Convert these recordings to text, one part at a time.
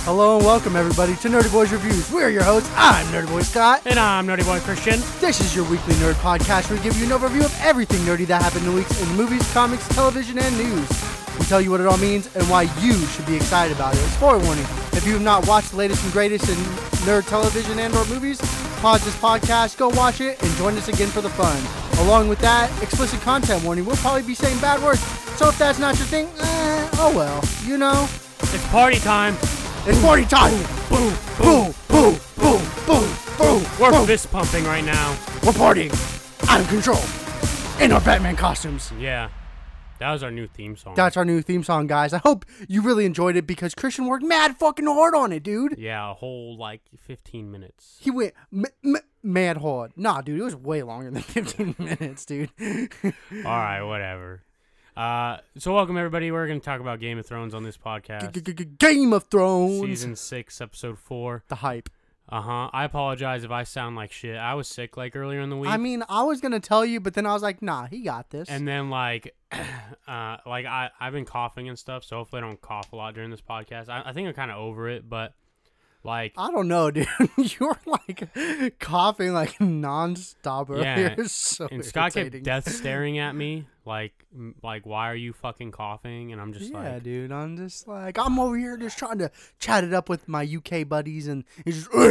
Hello and welcome everybody to Nerdy Boys Reviews. We're your hosts. I'm Nerdy Boy Scott. And I'm Nerdy Boy Christian. This is your weekly nerd podcast where we give you an overview of everything nerdy that happened in the weeks in movies, comics, television, and news. We tell you what it all means and why you should be excited about it. Spoiler warning, if you have not watched the latest and greatest in nerd television and or movies, pause this podcast, go watch it, and join us again for the fun. Along with that, explicit content warning, we'll probably be saying bad words, so if that's not your thing, oh well, you know. It's party time. It's party time! Boom, Boom, boom, boom, boom, boom. We're boom. fist pumping right now. We're partying out of control in our Batman costumes. Yeah. That was our new theme song. That's our new theme song, guys. I hope you really enjoyed it because Christian worked mad fucking hard on it, dude. Yeah, a whole, 15 minutes. He went mad hard. Nah, dude, it was way longer than 15 minutes, dude. Alright, whatever. So welcome, everybody. We're going to talk about Game of Thrones on this podcast. Game of Thrones. Season 6, Episode 4. The hype. I apologize if I sound like shit. I was sick, earlier in the week. I mean, I was going to tell you, but then I was like, nah, he got this. And then, I've been coughing and stuff, so hopefully I don't cough a lot during this podcast. I think I'm kind of over it, but, I don't know, dude. You're, coughing, nonstop earlier. Yeah, It's so and Scott irritating. kept death staring at me, like, why are you fucking coughing? And I'm just yeah, dude. I'm just I'm over here just trying to chat it up with my UK buddies, and he's just.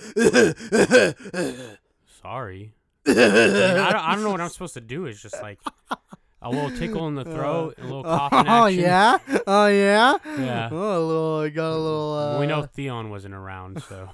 Sorry. I don't know what I'm supposed to do. It's just a little tickle in the throat, a little coughing action. Oh yeah, oh yeah. Yeah. Oh, I got a little. We know Theon wasn't around, so.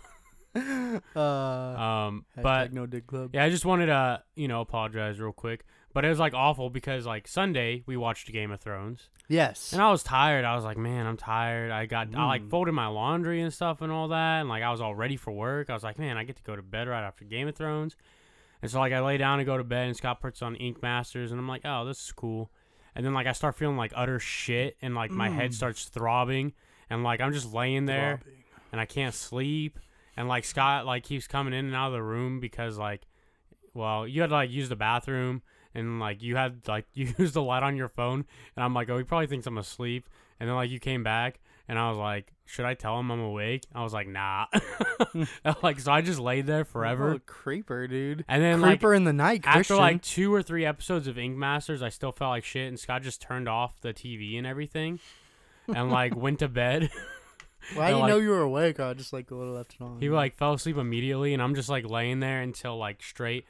But no dig club. yeah, I just wanted to apologize real quick. But it was awful because Sunday we watched Game of Thrones. Yes. And I was tired. I was like, man, I'm tired. I folded my laundry and stuff and all that, and I was all ready for work. I was like, man, I get to go to bed right after Game of Thrones. And so I lay down and go to bed, and Scott puts on Ink Masters, and I'm like, oh, this is cool. And then I start feeling utter shit, and my head starts throbbing, and I'm just laying there, and I can't sleep. And Scott keeps coming in and out of the room because you had to use the bathroom. And, you had, you used the light on your phone. And I'm like, oh, he probably thinks I'm asleep. And then, you came back. And I was like, should I tell him I'm awake? I was like, nah. So I just laid there forever. Oh, creeper, dude. And then, creeper in the night, Christian. after, 2 or 3 episodes of Ink Masters, I still felt like shit. And Scott just turned off the TV and everything. And, went to bed. Why do you know you were awake? I just, a little left it on. He, fell asleep immediately. And I'm just, laying there until, straight.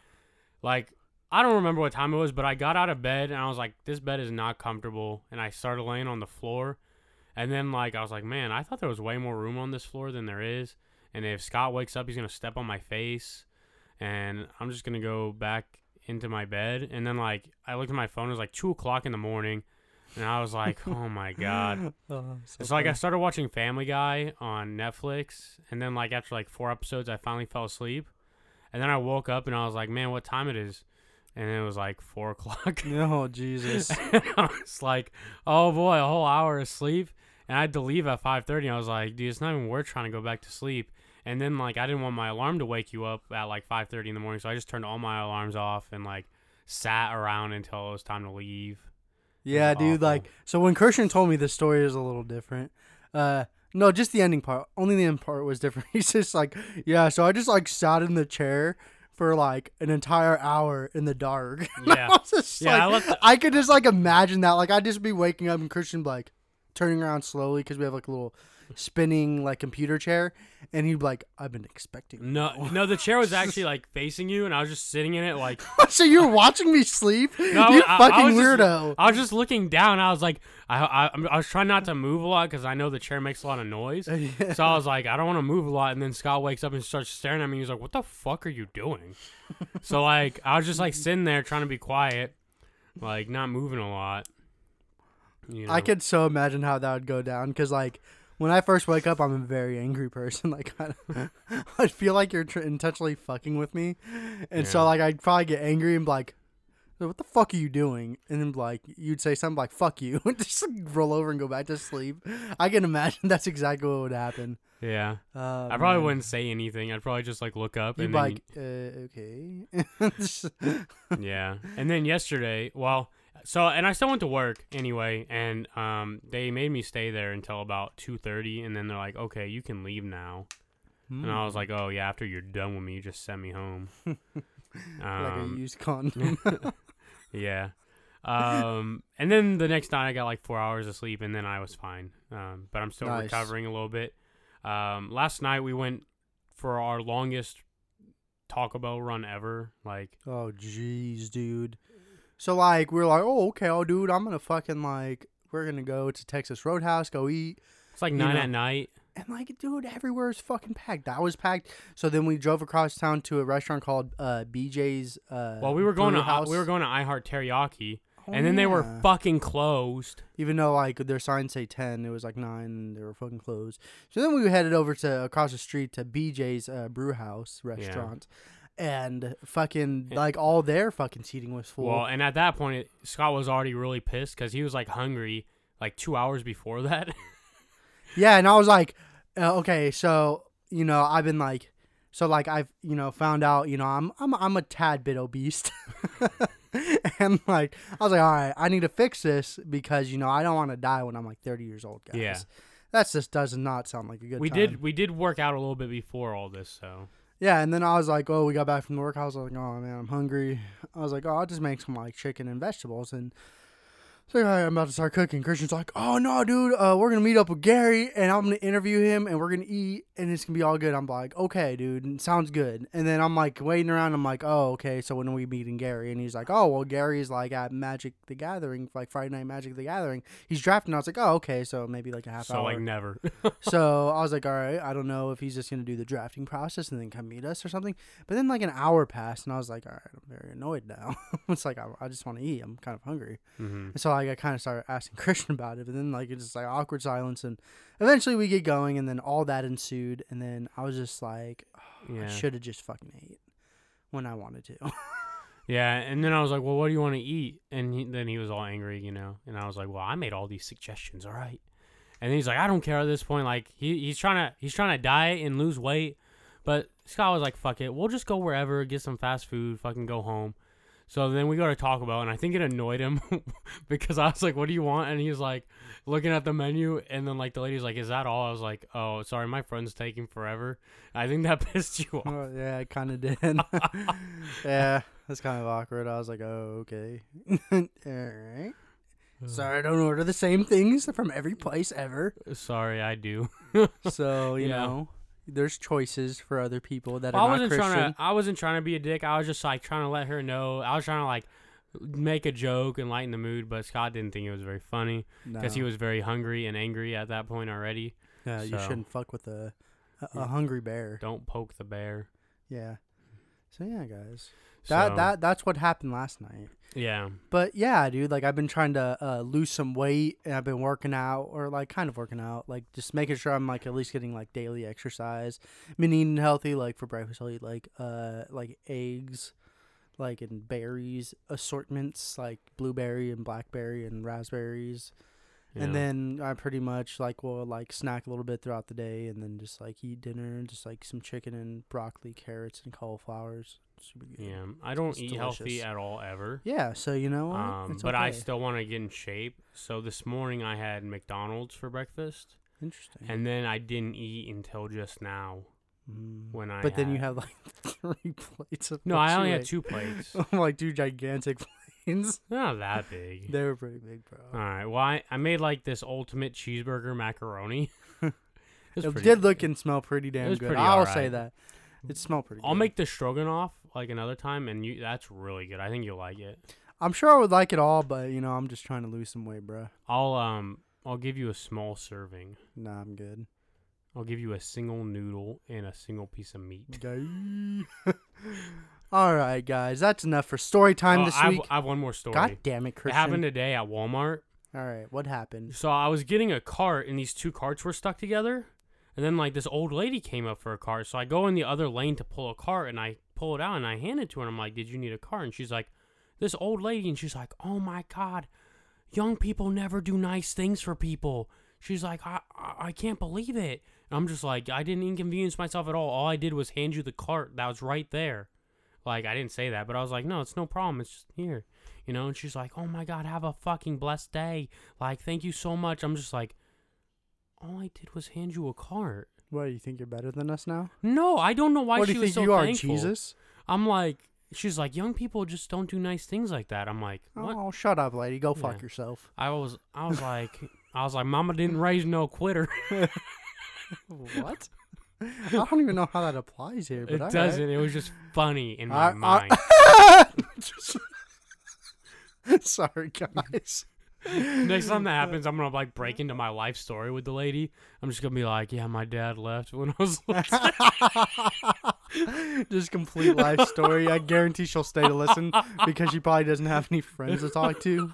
I don't remember what time it was, but I got out of bed, and I was like, this bed is not comfortable, and I started laying on the floor, and then, I was like, man, I thought there was way more room on this floor than there is, and if Scott wakes up, he's going to step on my face, and I'm just going to go back into my bed, and then, I looked at my phone, it was 2 o'clock in the morning, and I was like, oh my god. So I started watching Family Guy on Netflix, and then, after, 4 episodes, I finally fell asleep, and then I woke up, and I was like, man, what time it is? And it was 4 o'clock. Oh, Jesus. I was like, oh boy, a whole hour of sleep. And I had to leave at 5:30. I was like, dude, it's not even worth trying to go back to sleep. And then, I didn't want my alarm to wake you up at, 5:30 in the morning. So I just turned all my alarms off and, sat around until it was time to leave. Yeah, dude, awful. So when Christian told me this story is a little different. No, just the ending part. Only the end part was different. He's just yeah, so I just, sat in the chair for an entire hour in the dark. Yeah. I was just yeah, I could just imagine that. I'd just be waking up and Christian turning around slowly because we have a little spinning computer chair, and he'd be like, I've been expecting. No, the chair was actually facing you, and I was just sitting in it So you were watching me sleep? No, you I fucking was weirdo. I was just looking down. I was I was trying not to move a lot because I know the chair makes a lot of noise. Yeah. So I was I don't want to move a lot. And then Scott wakes up and starts staring at me. He's like, what the fuck are you doing? So I was just sitting there trying to be quiet, not moving a lot. You know? I could so imagine how that would go down because when I first wake up, I'm a very angry person. I feel like you're intentionally fucking with me, and so I'd probably get angry and be like, "What the fuck are you doing?" And then you'd say something like "fuck you," and just roll over and go back to sleep. I can imagine that's exactly what would happen. Yeah. I probably wouldn't say anything. I'd probably just look up You'd and be then okay. yeah. And then yesterday, well, So, and I still went to work anyway, and they made me stay there until about 2:30, and then they're like, okay, you can leave now. And I was like, oh, yeah, after you're done with me, you just send me home. Like a used condom. Yeah. And then the next night I got like 4 hours of sleep, and then I was fine. But I'm still recovering a little bit. Last night we went for our longest Taco Bell run ever. Like, oh, jeez, dude. So, like, we're like, oh, okay, oh, dude, I'm going to fucking, like, we're going to go to Texas Roadhouse, go eat. It's like 9 at night. And, like, dude, everywhere is fucking packed. That was packed. So then we drove across town to a restaurant called BJ's. Well, we were going to I Heart Teriyaki, and then they were fucking closed. Even though, like, their signs say 10, it was like 9, and they were fucking closed. So then we headed over to across the street to BJ's Brew House restaurant. Yeah. And fucking, like, all their fucking seating was full. Well, and at that point, Scott was already really pissed because he was, like, hungry, like, 2 hours before that. Yeah, and I was like, okay, so, you know, I've been, like, so, like, I've, you know, found out, you know, I'm a tad bit obese. And, like, I was like, all right, I need to fix this because, you know, I don't want to die when I'm, like, 30 years old, guys. Yeah. That just does not sound like a good time. We did work out a little bit before all this, so... Yeah, and then I was like, oh, we got back from work. I was like, oh, man, I'm hungry. I was like, oh, I'll just make some, like, chicken and vegetables. And so all right, I'm about to start cooking. Christian's like, oh, no, dude, we're going to meet up with Gary, and I'm going to interview him, and we're going to eat, and it's going to be all good. I'm like, okay, dude, sounds good. And then I'm, like, waiting around. I'm like, oh, okay, so when are we meeting Gary? And he's like, oh, well, Gary's, like, at Magic the Gathering, like, Friday Night Magic the Gathering. He's drafting. I was like, oh, okay, so maybe, like, a half hour. So, like, never. So I was like, all right, I don't know if he's just going to do the drafting process and then come meet us or something. But then, like, an hour passed, and I was like, all right, I'm very annoyed now. It's like, I just want to eat. I'm kind of hungry. Mm-hmm. And so, like, I kind of started asking Christian about it, but then, like, it's just, like, awkward silence, and eventually we get going, and then all that ensued, and then I was just like, oh, I should have just fucking ate when I wanted to. Yeah, and then I was like, well, what do you want to eat? And then he was all angry, you know, and I was like, well, I made all these suggestions, all right? And then he's like, I don't care at this point. Like, he's trying to diet and lose weight. But Scott was like, fuck it. We'll just go wherever, get some fast food, fucking go home. So then we go to Taco Bell, and I think it annoyed him because I was like, what do you want? And he's like, looking at the menu, and then, like, the lady's like, is that all? I was like, oh, sorry, my friend's taking forever. I think that pissed you off. Oh, yeah, it kind of did. Yeah, that's kind of awkward. I was like, oh, okay. All right. Sorry, I don't order the same things from every place ever. Sorry, I do. So, you know, there's choices for other people that are not Christian. I wasn't trying to be a dick. I was just, like, trying to let her know. I was trying to, like, make a joke and lighten the mood, but Scott didn't think it was very funny because he was very hungry and angry at that point already. Yeah, so, you shouldn't fuck with a hungry bear. Don't poke the bear. Yeah. So, yeah, guys. That's what happened last night. Yeah. But yeah, dude, like I've been trying to lose some weight, and I've been working out, or like kind of working out, like just making sure I'm like at least getting like daily exercise. I've been eating healthy. Like for breakfast, I'll eat like eggs, like and berries, assortments like blueberry and blackberry and raspberries. Yeah. And then I pretty much like will like snack a little bit throughout the day, and then just like eat dinner and just like some chicken and broccoli, carrots, and cauliflowers. Super good. Yeah, I don't eat healthy at all ever. Yeah, so you know what? But okay. I still want to get in shape. So this morning I had McDonald's for breakfast. Interesting. And then I didn't eat until just now. But then you have like 3 plates of. No, I only had 2 plates. Like 2 gigantic plates. They're not that big. They were pretty big, bro. All right. Well, I made like this ultimate cheeseburger macaroni. It did look and smell pretty damn good. I'll say that. It smelled pretty good. I'll make the stroganoff like another time, and that's really good. I think you'll like it. I'm sure I would like it all, but you know, I'm just trying to lose some weight, bro. I'll give you a small serving. Nah, I'm good. I'll give you a single noodle and a single piece of meat. All right, guys, that's enough for story time this week. I have one more story. God damn it, Christian! It happened today at Walmart. All right, what happened? So I was getting a cart, and these 2 carts were stuck together. And then, like, this old lady came up for a cart. So I go in the other lane to pull a cart, and I pull it out, and I hand it to her. And I'm like, did you need a cart? And she's like, this old lady. And she's like, oh, my God. Young people never do nice things for people. She's like, I can't believe it. And I'm just like, I didn't inconvenience myself at all. All I did was hand you the cart that was right there. Like, I didn't say that, but I was like, no, it's no problem. It's just here, you know? And she's like, oh, my God, have a fucking blessed day. Like, thank you so much. I'm just like, all I did was hand you a cart. What, you think you're better than us now? No, I don't know why What she do you was think so you are, thankful. Jesus? I'm like, she's like, young people just don't do nice things like that. I'm like, what? Oh, shut up, lady. Go fuck Yeah. yourself. I was like, Mama didn't raise no quitter. What? I don't even know how that applies here, but It doesn't. It was just funny in my mind. Sorry, guys. Next time that happens, I'm gonna like break into my life story with the lady. I'm just gonna be like, yeah, my dad left when I was little. Just complete life story. I guarantee she'll stay to listen because she probably doesn't have any friends to talk to.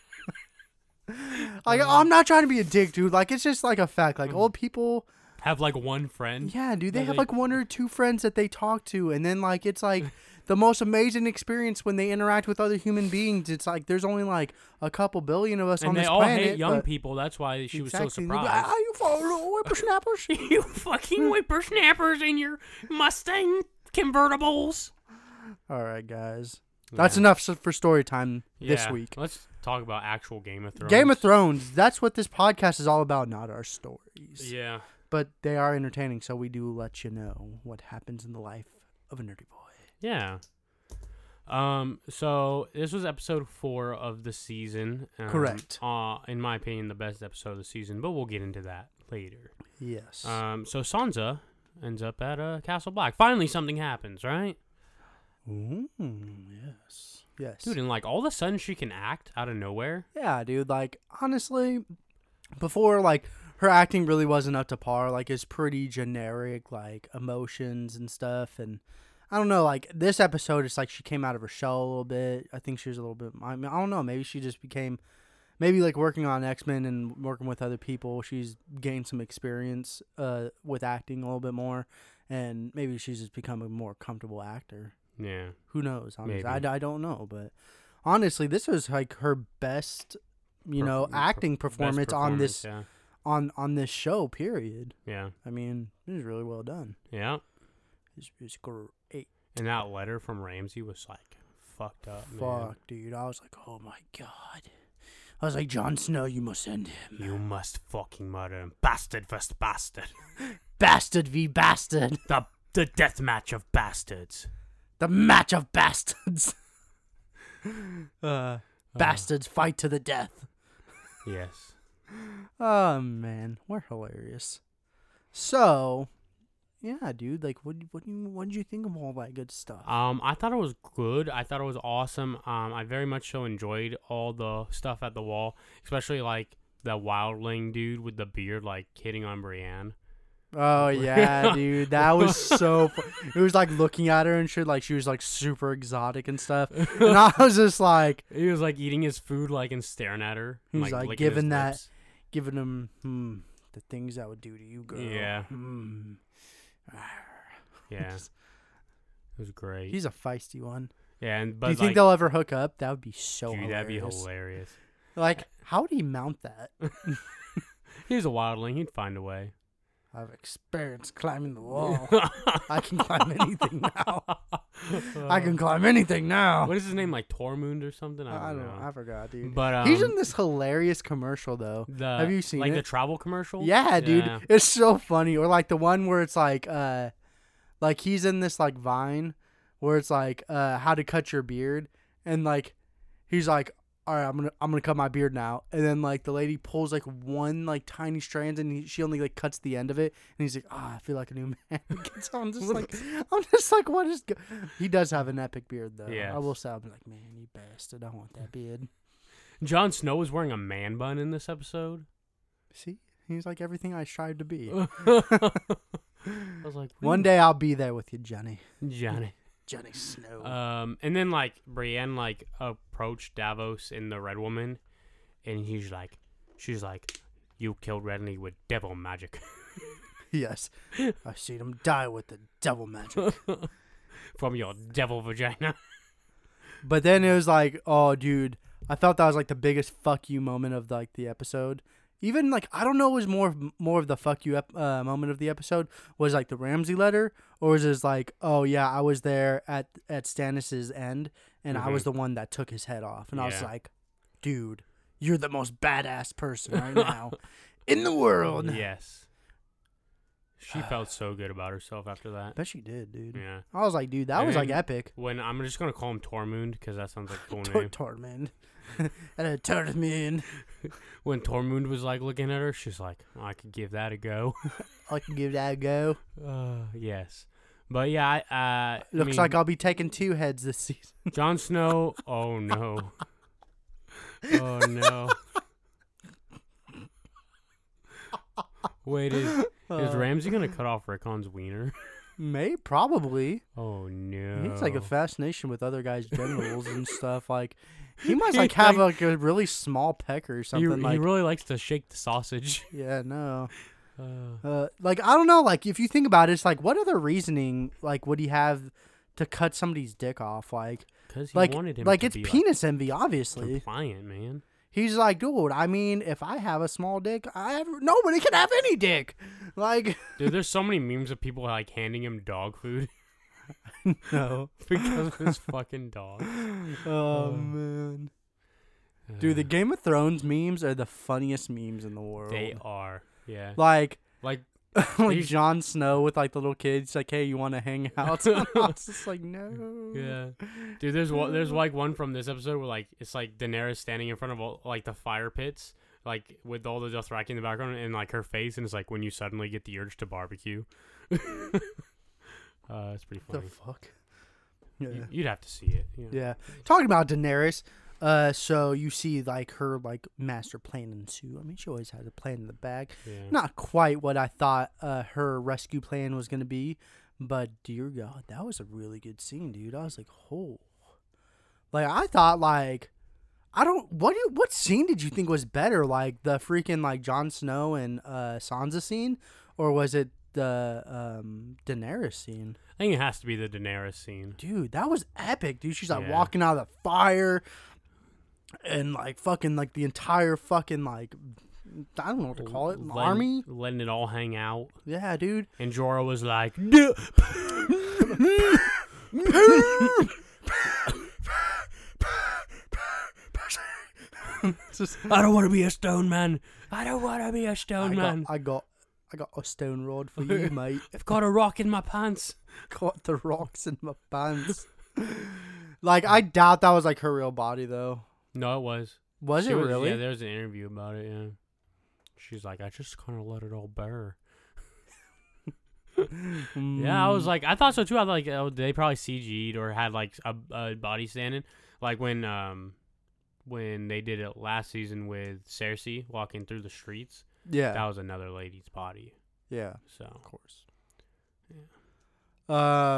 Like, I'm not trying to be a dick, dude. Like, it's just like a fact. Like, old people Have like one friend. yeah, dude, they that have they- like one or two friends that they talk to, and then like it's like the most amazing experience when they interact with other human beings. It's like there's only like a couple billion of us on And they this all planet. hate young but- people. That's why she was so Exactly. They'll be surprised. like, "Ah, you little whippersnappers." You fucking whippersnappers in your Mustang convertibles. All right, guys. That's enough for story time this Yeah. week. Let's talk about actual Game of Thrones. Game of Thrones, that's what this podcast is all about, not our stories. Yeah. But they are entertaining, so we do let you know what happens in the life of a nerdy boy. Yeah. So this was episode 4 of the season. Correct. In my opinion, the best episode of the season, but we'll get into that later. Yes. So Sansa ends up at Castle Black. Finally, something happens, right? Ooh, yes. Yes. Dude, and like all of a sudden she can act out of nowhere. Yeah, dude. Like, honestly, before, like, her acting really wasn't up to par. Like, it's pretty generic, like, emotions and stuff. And I don't know, like, this episode, it's like she came out of her shell a little bit. I think she was a little bit, I mean, I don't know. Maybe she just became, maybe, like, working on X-Men and working with other people. She's gained some experience with acting a little bit more. And maybe she's just become a more comfortable actor. Yeah. Who knows? Honestly, Maybe. I don't know, but honestly, this was like her best, acting performance on this Yeah. on this show. Period. Yeah. I mean, it was really well done. Yeah. It's great. And that letter from Ramsay was like fucked up, man. Fuck, dude. I was like, oh my god. I was like, Jon Snow, you must end him. You must fucking murder him. Bastard vs. bastard. Bastard v bastard. The death match of bastards. The match of bastards. Bastards fight to the death. Yes. Oh man, we're hilarious. So, yeah, dude. Like, what did you think of all that good stuff? I thought it was good. I thought it was awesome. I very much so enjoyed all the stuff at the wall, especially like the wildling dude with the beard, like hitting on Brienne. Oh yeah, dude, that was so. It was like looking at her and shit, like she was like super exotic and stuff. And I was just like, He was like eating his food, like and staring at her. and, He's, like, licking his giving that- lips. giving him the things that would do to you, girl. Yeah. Yeah. Yeah. It was great. He's a feisty one. Yeah, and but Do you think like, they'll ever hook up? That would be so dude, hilarious. that'd be hilarious. Like, how would he mount that? He's a wildling. He'd find a way. I've experienced climbing the wall. I can climb anything now. I can climb anything now. What is his name? Like Tormund or something? I I don't don't know. know. I forgot, dude. But He's in this hilarious commercial though. Have you seen like it? the travel commercial? Yeah, dude. Yeah. It's so funny. Or like the one where it's like he's in this like Vine where it's like how to cut your beard, and like he's like, all right, I'm gonna cut my beard now, and then like the lady pulls like one like tiny strand, and she only like cuts the end of it, and he's like, I feel like a new man. I'm just like, what is? He does have an epic beard though. Yeah. I will say, I'm like, man, you bastard, I want that beard. Jon Snow was wearing a man bun in this episode. See, he's like everything I strive to be. I was like, One day I'll be there with you, Johnny. Johnny. Johnny Snow. And then like Brienne like approached Davos and the Red Woman, and she's like, you killed Renly with devil magic. Yes. I've seen him die with the devil magic. From your devil vagina. But then it was like, oh, dude, I felt that was like the biggest fuck you moment of like the episode. even like I don't know, was more of the fuck you moment of the episode was like the Ramsey letter, or was it like, oh yeah, I was there at Stannis's end and I was the one that took his head off, and I was like, dude, you're the most badass person right now in the world. Yes. She felt so good about herself after that. Bet she did, dude. Yeah. I was like, dude, that was like epic. When I'm just gonna call him Tormund because that sounds like a cool name. Tormund. And Tormund. When Tormund was like looking at her, she's like, I could give that a go. I can give that a go. Yes. But yeah, looks like I'll be taking 2 heads this season. Jon Snow. Oh no. Oh no. Wait, is Ramsay gonna cut off Rickon's wiener? Probably. Oh no. He's like a fascination with other guys' genitals and stuff. Like he must like have like a really small pecker or something. He really likes to shake the sausage. Yeah, no. Like I don't know. Like if you think about it, it's like what other reasoning like would he have to cut somebody's dick off? Like because he wanted him. Like it's penis envy, obviously. Compliant, man. He's like, dude, I mean, if I have a small dick, nobody can have any dick. Like, dude, there's so many memes of people like handing him dog food. No. Because of his fucking dog. Oh, man. Dude, the Game of Thrones memes are the funniest memes in the world. They are, yeah. Like like Jon Snow with like the little kids, like, hey, you want to hang out? I was just like, no. Yeah, dude. There's like one from this episode where like it's like Daenerys standing in front of all, like the fire pits, like with all the Dothraki in the background, and like her face, and it's like when you suddenly get the urge to barbecue. It's pretty funny. The fuck. Yeah. You'd have to see it. Yeah. Talking about Daenerys. So you see like her like master plan ensue. I mean, she always had a plan in the bag. Yeah. Not quite what I thought her rescue plan was gonna be, but dear God, that was a really good scene, dude. I was like, oh, like I thought like what scene did you think was better, like the freaking like Jon Snow and Sansa scene, or was it the Daenerys scene? I think it has to be the Daenerys scene. Dude, that was epic, dude. She's like walking out of the fire. And like fucking like the entire fucking like I don't know what to call it, army, letting it all hang out. Yeah, dude. And Jorah was like, I don't want to be a stone man. I don't want to be a stone man. I got a stone rod for you, mate. I've got a rock in my pants. Got the rocks in my pants. Like I doubt that was like her real body though. No, it was. Was it really? Yeah, there was an interview about it, yeah. She's like, I just kind of let it all bear. Yeah, I was like, I thought so too. I thought like, oh, they probably CG'd or had like a body standing. Like when they did it last season with Cersei walking through the streets. Yeah. That was another lady's body. Yeah. So. Of course. Yeah.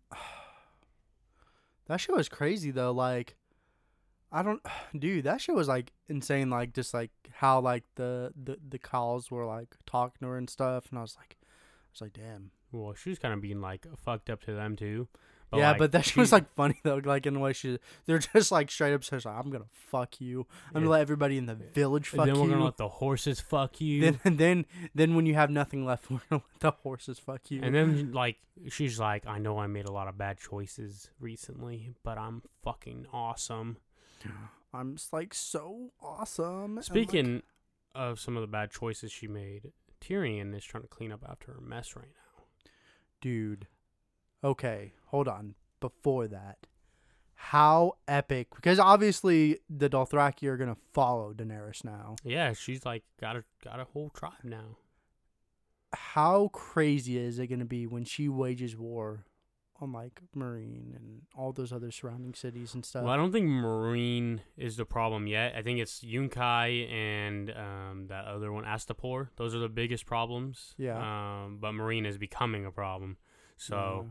That shit was crazy though. Like, dude, that shit was like insane. Like, just like how like the cows were like talking to her and stuff, and I was like, damn. Well, she was kind of being like fucked up to them too. But yeah, like, but that shit was like funny though. Like in a way, they're just like straight up says, like, I'm gonna fuck you. I'm gonna let everybody in the village fuck you. Then we're gonna let the horses fuck you. Then when you have nothing left, we're gonna let the horses fuck you. And then like she's like, I know I made a lot of bad choices recently, but I'm fucking awesome. I'm just like so awesome. Speaking of some of the bad choices she made, Tyrion is trying to clean up after her mess right now. Dude. Okay, hold on. Before that, how epic, because obviously the Dothraki are gonna follow Daenerys now. Yeah, she's like got a whole tribe now. How crazy is it gonna be when she wages war on like Meereen and all those other surrounding cities and stuff? Well, I don't think Meereen is the problem yet. I think it's Yunkai and that other one, Astapor. Those are the biggest problems. Yeah. But Meereen is becoming a problem. So,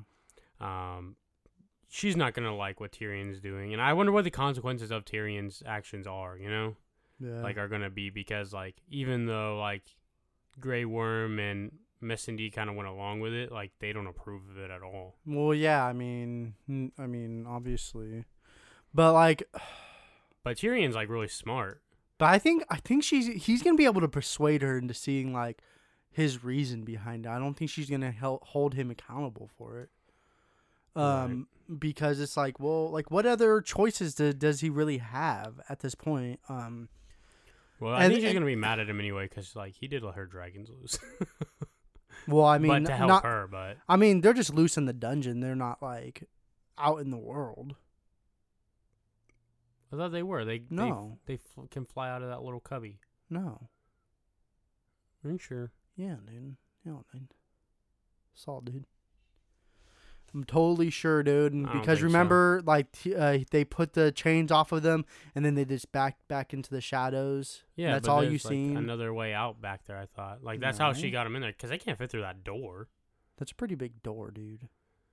she's not gonna like what Tyrion's doing, and I wonder what the consequences of Tyrion's actions are. You know, like are gonna be, because like even though like Grey Worm and Missandei kind of went along with it, like they don't approve of it at all. Well, yeah, I mean, obviously, but like, but Tyrion's like really smart. But I think he's gonna be able to persuade her into seeing like his reason behind it. I don't think she's gonna hold him accountable for it. Right. Because it's like, well, like what other choices does he really have at this point? Well, I think she's gonna be mad at him anyway because like he did let her dragons loose. Well, I mean, but to help her, but I mean, they're just loose in the dungeon. They're not like out in the world. I thought they were. They can fly out of that little cubby. No. Are you sure? Yeah, dude. Yeah, dude. Salt, dude. I'm totally sure, dude. And because remember, like they put the chains off of them, and then they just back into the shadows. Yeah, that's all you seen. Another way out back there. I thought, like that's how she got him in there because they can't fit through that door. That's a pretty big door, dude.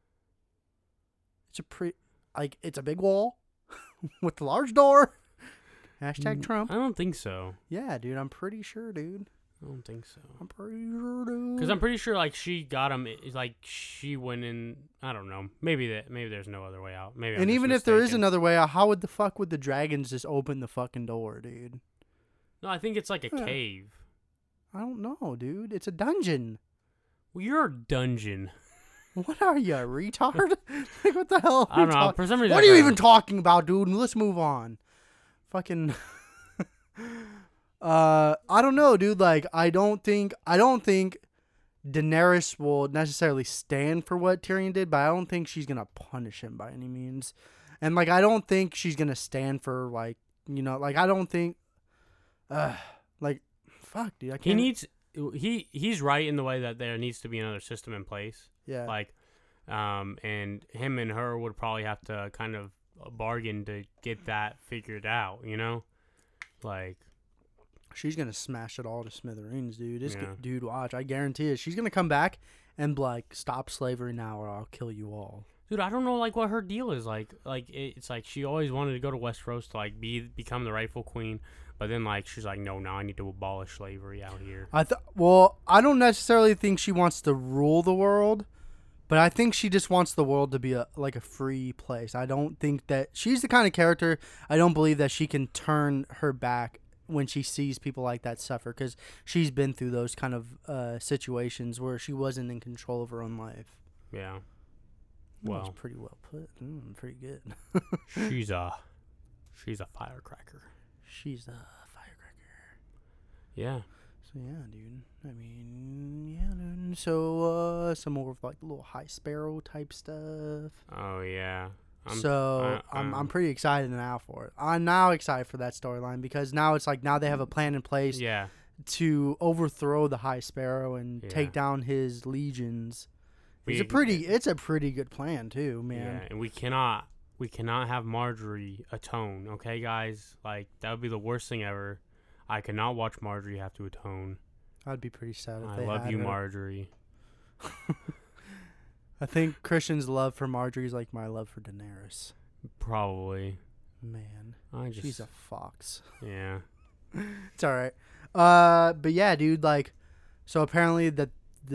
It's a big wall with a large door. Hashtag Trump. I don't think so. Yeah, dude. I'm pretty sure, dude. I don't think so. I'm pretty sure, dude. Because I'm pretty sure, like, she got him. Like, she went in. I don't know. Maybe there's no other way out. Maybe. And even if there is another way out, how would the dragons just open the fucking door, dude? No, I think it's like a cave. I don't know, dude. It's a dungeon. Well, you're a dungeon. What are you, a retard? Like, what the hell? I don't know. For some reason, what are you even talking about, dude? Let's move on. Fucking. I don't know, dude. Like, I don't think Daenerys will necessarily stand for what Tyrion did, but I don't think she's gonna punish him by any means. And like, I don't think she's gonna stand for like, like I don't think, like, fuck, dude. I can't. He's right in the way that there needs to be another system in place. Yeah. Like, and him and her would probably have to kind of bargain to get that figured out. Like. She's going to smash it all to smithereens, dude. Dude, watch. I guarantee it. She's going to come back and be like, stop slavery now or I'll kill you all. Dude, I don't know, like, what her deal is. Like it's like she always wanted to go to Westeros to, like, become the rightful queen. But then, like, she's like, no, now I need to abolish slavery out here. Well, I don't necessarily think she wants to rule the world. But I think she just wants the world to be a free place. I don't think that... She's the kind of character... I don't believe that she can turn her back when she sees people like that suffer, because she's been through those kind of situations where she wasn't in control of her own life. Yeah. Well, that's pretty well put. Pretty good. She's a firecracker. She's a firecracker. Yeah. So yeah, dude. I mean, yeah, dude. So some more of like the little High Sparrow type stuff. Oh yeah. I'm pretty excited now for it. I'm now excited for that storyline because now it's like now they have a plan in place to overthrow the High Sparrow and take down his legions. It's a pretty good plan too, man. Yeah, and we cannot have Marjorie atone, okay, guys? Like that would be the worst thing ever. I cannot watch Marjorie have to atone. I'd be pretty sad if I they love had you, her. Marjorie. I think Christian's love for Marjorie is like my love for Daenerys. Probably. Man, she's a fox. Yeah. It's all right. But yeah, dude. Like, so apparently the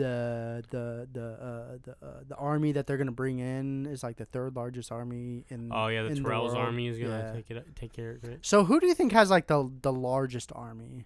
army that they're gonna bring in is like the third largest army in. Oh yeah, the Tyrell's world. army is gonna take care of it. So who do you think has like the largest army?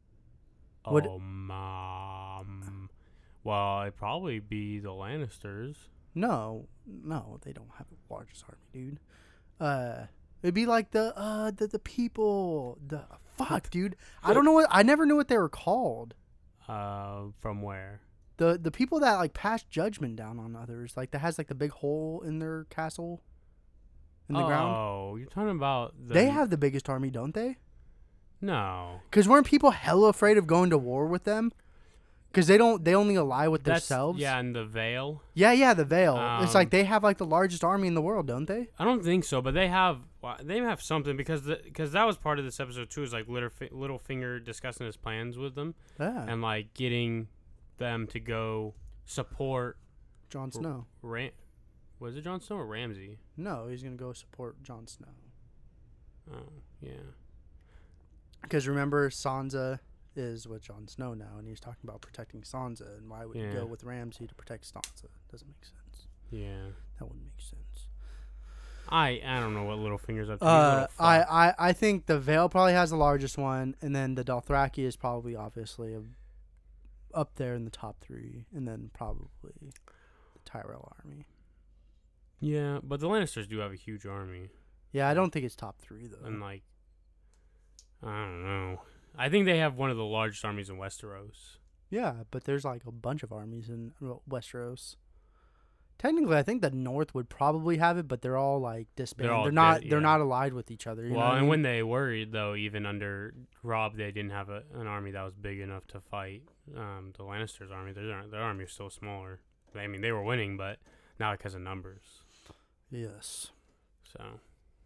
Well, it'd probably be the Lannisters. No, they don't have the largest army, dude. It'd be like the people. Fuck, dude. I don't know I never knew what they were called. From where? The people that like pass judgment down on others, like that has like the big hole in their castle in the ground. Oh, you're talking about They have the biggest army, don't they? No. Because weren't people hella afraid of going to war with them? Because they only ally with themselves. Yeah, and the Vale. Yeah, the Vale. It's like they have like the largest army in the world, don't they? I don't think so, but they have something because that was part of this episode too. Is like Littlefinger discussing his plans with them, and like getting them to go support Jon Snow. Was it Jon Snow or Ramsay? No, he's gonna go support Jon Snow. Oh yeah. Because remember, Sansa is with Jon Snow now, and he's talking about protecting Sansa, and why would you go with Ramsay to protect Sansa? Doesn't make sense. Yeah. That wouldn't make sense. I don't know what Littlefinger's up to. He's a little fuck. I think the Vale probably has the largest one, and then the Dothraki is probably obviously up there in the top 3, and then probably the Tyrell army. Yeah, but the Lannisters do have a huge army. Yeah, I don't think it's top 3 though. And like, I don't know. I think they have one of the largest armies in Westeros. Yeah, but there's like a bunch of armies in Westeros. Technically, I think the North would probably have it, but they're all like disbanded. They're not allied with each other. Well, and when they were though, even under Robb, they didn't have an army that was big enough to fight the Lannisters' army. Their army is still smaller. I mean, they were winning, but not because of numbers. Yes. So.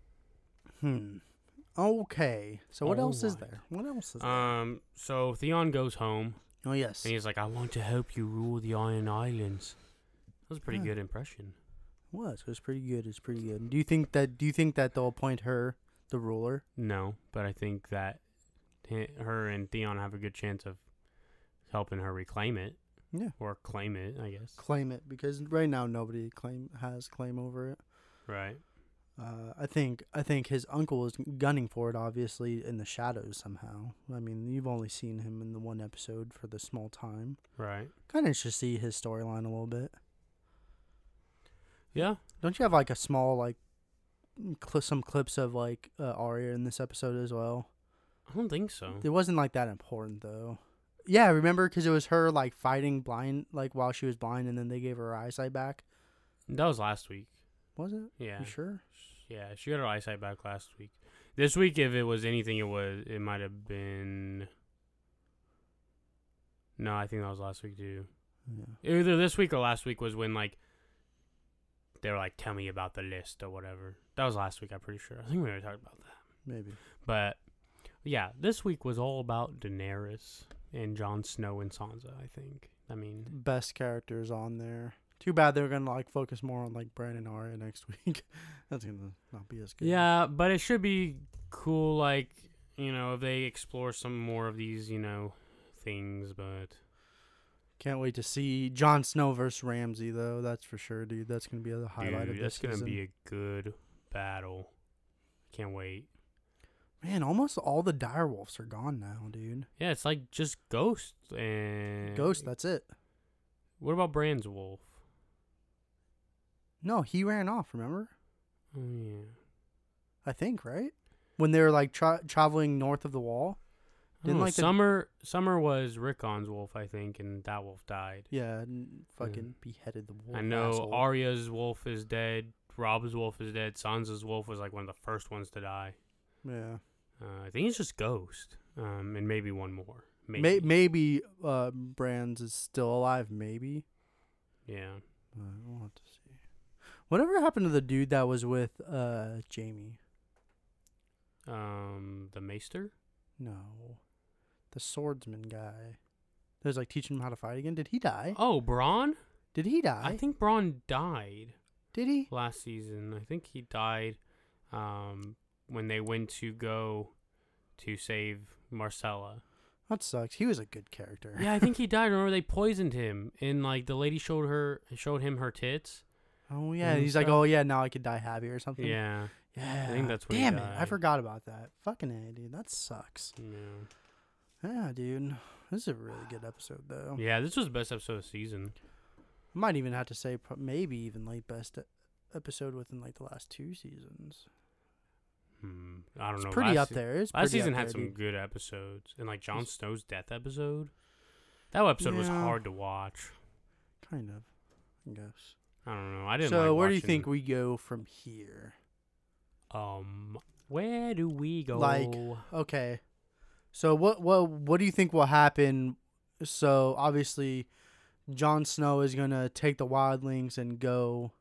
Okay. So what else is there? So Theon goes home. Oh yes. And he's like, "I want to help you rule the Iron Islands." That was a pretty good impression. It was pretty good. It's pretty good. Do you think that they'll appoint her the ruler? No, but I think that her and Theon have a good chance of helping her reclaim it. Yeah. Or claim it, I guess. Claim it, because right now nobody has claim over it. Right. I think his uncle is gunning for it, obviously, in the shadows somehow. I mean, you've only seen him in the one episode for the small time. Right. Kind of just see his storyline a little bit. Yeah. Don't you have like a small like some clips of like Arya in this episode as well? I don't think so. It wasn't like that important though. Yeah, remember, because it was her like fighting blind, like while she was blind, and then they gave her eyesight back. That was last week. Was it? Yeah. You sure? Yeah, she got her eyesight back last week. This week, if it was anything, it might have been. No, I think that was last week too. Yeah. Either this week or last week was when like they were like, "Tell me about the list" or whatever. That was last week, I'm pretty sure. I think we already talked about that. Maybe. But yeah, this week was all about Daenerys and Jon Snow and Sansa. I think. I mean, best characters on there. Too bad they're gonna like focus more on like Bran and Arya next week. That's gonna not be as good. Yeah, but it should be cool. Like, you know, if they explore some more of these, you know, things. But can't wait to see Jon Snow versus Ramsay though. That's for sure, dude. That's gonna be the highlight of this season. That's gonna be a good battle. Can't wait. Man, almost all the direwolves are gone now, dude. Yeah, it's like just Ghost and Ghost. That's it. What about Bran's wolf? No, he ran off, remember? Oh, yeah. I think, right? When they were, like, traveling north of the wall? Didn't like Summer was Rickon's wolf, I think, and that wolf died. Yeah, and fucking beheaded the wolf. I know asshole. Arya's wolf is dead. Robb's wolf is dead. Sansa's wolf was, like, one of the first ones to die. Yeah. I think it's just Ghost, and maybe one more. Maybe Bran's is still alive, maybe. Yeah. We'll have to see. Whatever happened to the dude that was with Jamie? The Maester? No. The swordsman guy. That was like teaching him how to fight again. Did he die? Oh, Bronn? Did he die? I think Bronn died. Did he? Last season. I think he died when they went to go to save Marcella. That sucks. He was a good character. Yeah, I think he died. Remember, they poisoned him, and like the lady showed him her tits. Oh yeah, he's like, oh yeah, now I could die happy or something. Yeah, yeah. I think that's what. Damn it, I forgot about that. Fucking A, dude, that sucks. Yeah. Yeah, dude, this is a really good episode though. Yeah, this was the best episode of the season. I might even have to say maybe even like best episode within like the last 2 seasons. I don't know. It's pretty up there. Last season had some good episodes, and like Jon Snow's death episode. That episode was hard to watch. Kind of, I guess. I don't know. I didn't. So where do you think we go from here? Where do we go? Like, okay. So what do you think will happen? So obviously, Jon Snow is gonna take the wildlings and go,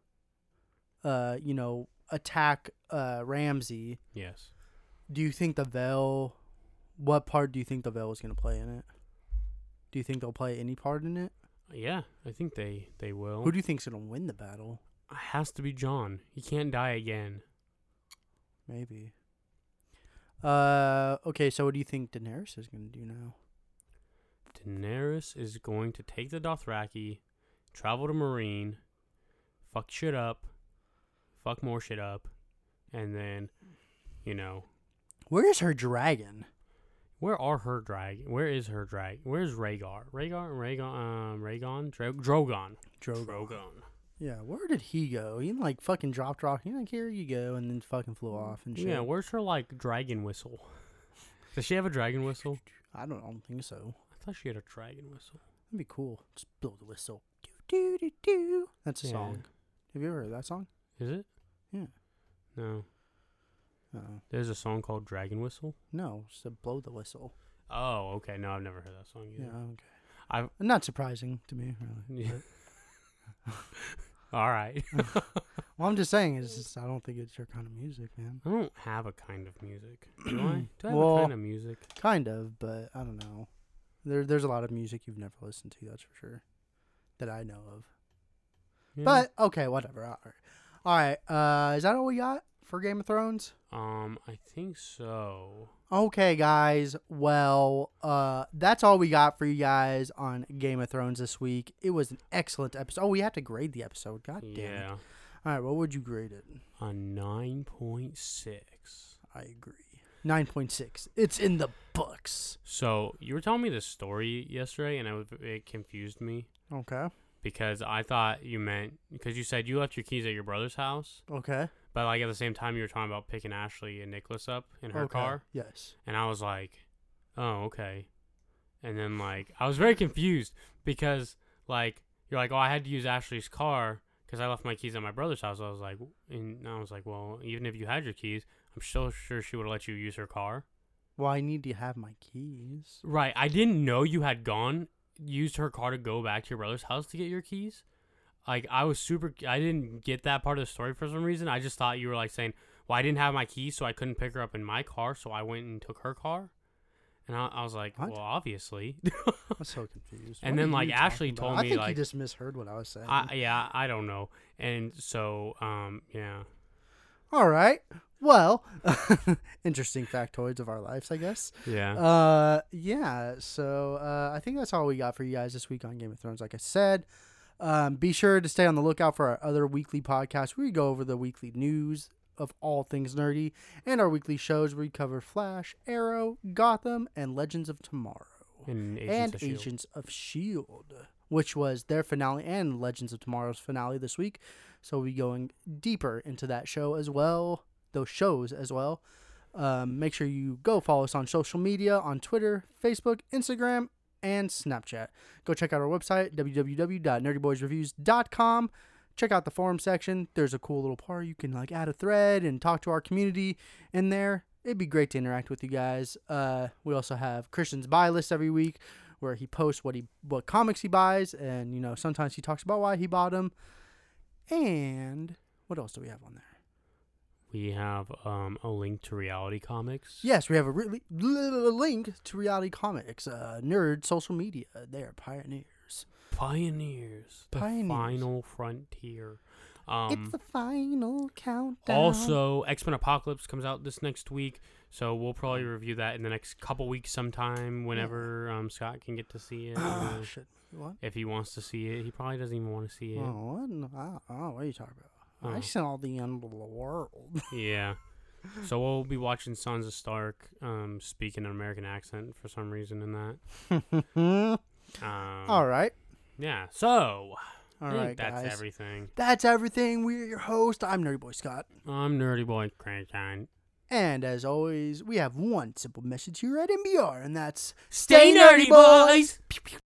attack Ramsay. Yes. Do you think the Vale? What part do you think the Vale is gonna play in it? Do you think they'll play any part in it? Yeah, I think they will. Who do you think's gonna win the battle? It has to be Jon. He can't die again. Maybe. Okay, so what do you think Daenerys is gonna do now? Daenerys is going to take the Dothraki, travel to Meereen, fuck shit up, fuck more shit up, and then, you know, Where's her dragon? where are her dragon? Where is her dragon? Where's Rhaegar? Drogon. Yeah, where did he go? He like fucking dropped off. He like, here you go, and then fucking flew off and shit. Yeah, where's her like dragon whistle? Does she have a dragon whistle? I don't think so. I thought she had a dragon whistle. That'd be cool. Just blow the whistle. Do do do do. That's a song. Have you ever heard that song? Is it? Yeah. No. Uh-oh. There's a song called Dragon Whistle? No, it's a blow the whistle. Oh, okay. No, I've never heard that song either. Yeah, okay. Not surprising to me, really. Yeah. All right. Well, I'm just saying, I don't think it's your kind of music, man. I don't have a kind of music. Do I? Do I have Well, a kind of music? Kind of, but I don't know. There's a lot of music you've never listened to, that's for sure, that I know of. Yeah. But, okay, whatever. All right. Is that all we got for Game of Thrones? I think so. Okay, guys. Well, that's all we got for you guys on Game of Thrones this week. It was an excellent episode. Oh, we have to grade the episode. God damn it. Yeah. All right, what would you grade it? A 9.6. I agree. 9.6. It's in the books. So, you were telling me this story yesterday, and it confused me. Okay. Because I thought you meant, because you said you left your keys at your brother's house. Okay. But, like, at the same time, you were talking about picking Ashley and Nicholas up in her car. Yes. And I was like, oh, okay. And then, like, I was very confused because, like, you're like, oh, I had to use Ashley's car because I left my keys at my brother's house. I was like, well, even if you had your keys, I'm still sure she would have let you use her car. Well, I need to have my keys. Right. I didn't know you had used her car to go back to your brother's house to get your keys. Like, I didn't get that part of the story for some reason. I just thought you were, like, saying, well, I didn't have my keys, so I couldn't pick her up in my car, so I went and took her car. And I was like, what? well, obviously. I'm so confused. And then, like, Ashley told me, I think like, you just misheard what I was saying. I don't know. And so, yeah. All right. Well, interesting factoids of our lives, I guess. Yeah. Yeah. So, I think that's all we got for you guys this week on Game of Thrones. Like I said, be sure to stay on the lookout for our other weekly podcasts where we go over the weekly news of all things nerdy, and our weekly shows where we cover Flash, Arrow, Gotham, and Legends of Tomorrow. And Agents of S.H.I.E.L.D., which was their finale and Legends of Tomorrow's finale this week. So we'll be going deeper into that show as well, those shows as well. Make sure you go follow us on social media, on Twitter, Facebook, Instagram, and Snapchat. Go check out our website, www.nerdyboysreviews.com. Check out the forum section. There's a cool little part. You can like add a thread and talk to our community in there. It'd be great to interact with you guys. We also have Christian's buy list every week where he posts what comics he buys, and you know sometimes he talks about why he bought them. And what else do we have on there? We have a link to Reality Comics. Yes, we have a link to Reality Comics. Nerd social media. They're pioneers. The final frontier. It's the final countdown. Also, X-Men Apocalypse comes out this next week, so we'll probably review that in the next couple weeks sometime whenever Scott can get to see it. Shit. What? If he wants to see it. He probably doesn't even want to see it. Oh, what? What are you talking about? I saw the end of the world. Yeah. So we'll be watching Sons of Stark speaking an American accent for some reason in that. All right. Yeah, so all right, that's guys. everything. That's everything. We're your host. I'm Nerdy Boy Scott. I'm Nerdy Boy Crankine. And as always, we have one simple message here at NBR, and that's Stay nerdy, boys!